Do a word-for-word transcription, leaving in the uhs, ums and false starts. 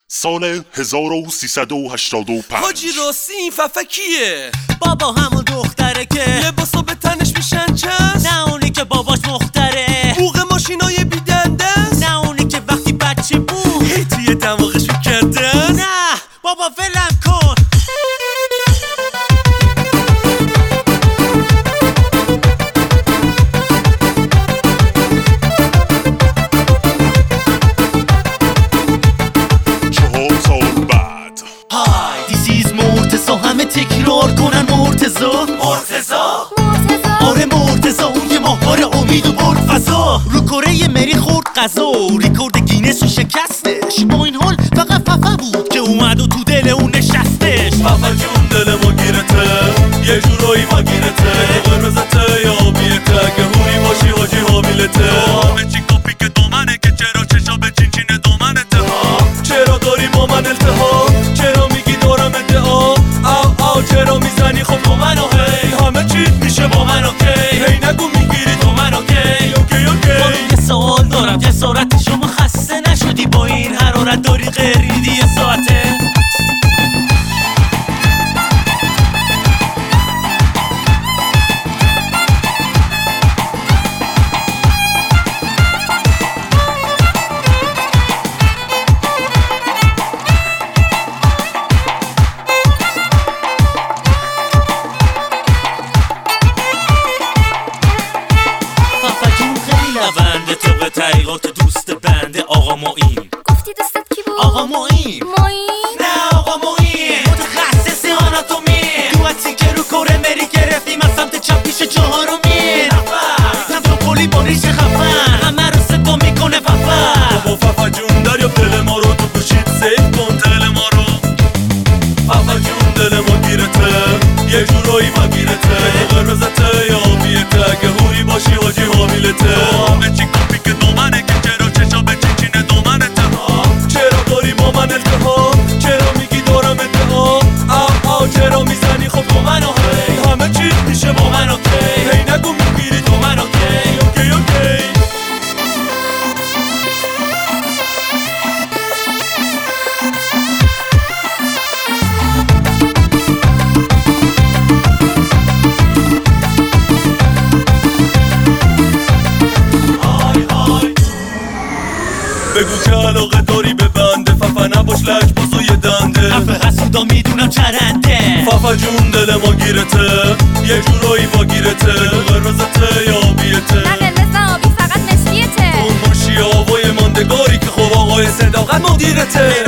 سال هزار و سیصد و هشتاد و پنج. حاجی راستی این ففکیه؟ بابا همون دختره که لباسا به تنش میشن چست؟ نه اونی که باباش مختره. بوق ماشینای بیدنده است؟ نه اونی که وقتی بچه بود هی توی دماغش میکرده است؟ نه بابا ولم کن. همه تکرار کنن مرتضا مرتضا آره مرتضا اون یه ماهواره امید و برد فضا رو کره مری خورد قضا ریکورد گینس رو شکستش. با این حال فقط ففا بود که اومد و تو دل اون نشستش. ففا جون دل ما گیرته یه جورایی ما گیرته قرمزته یا آبیته که هوری باشی حاجی حامیلته. همه چی کپی که دومنه که چرا چشا به چین چین دومنته ها. چرا داری با من التهاب؟ چرا میگی دارم ادعا؟ چرا میزنی خب با من هی همه چی میشه با من اوکی. هی نگو میگیری تو من اوکی اوکی اوکی. یه سوال دارم جسارت شما خسته نشدی با این حرارت داری غریدی یه ساعته؟ بنده طبق تحقیقات دوست بنده آقا معین. گفتی دوستت کی بود؟ آقا معین. معین؟ نه آقا معین متخصص آناتومی. تو اتی که رو کره مری گرفتیم از سمت چپ پیش چهارمی. نفر تو پولی با ریش خفن همه رو صدا میکنه ففا. بابا ففا جون دریا دل ما رو تو گوشید سیف کن دل ما رو. ففا جون دل ما گیرته یه جورایی ما گیرته قرمزته یا آبیته که هوری باشی حاجی حامیلته. همه چی کپی که دومنه که چرا چشا به چین چین دومنته ها. چرا داری با من التهاب؟ چرا میگی دارم ادعا؟ آه آه چرا میزنی خب با من هی همه چی میشه با من اوکی. هی نگو میگیری تو من اوکی اوکی اوکی. بگو که علاقه داری به بنده ففا نباش لج بازو یه دنده. حرف حسودا میدونم چرنده. ففا جون دل ما گیرته یه جورایی با گیرته قرمزته یا آبیته. نه قرمز آبی فقط مسکیته. اون باشی آوای ماندگاری که خب آقای صداقت مدیرته.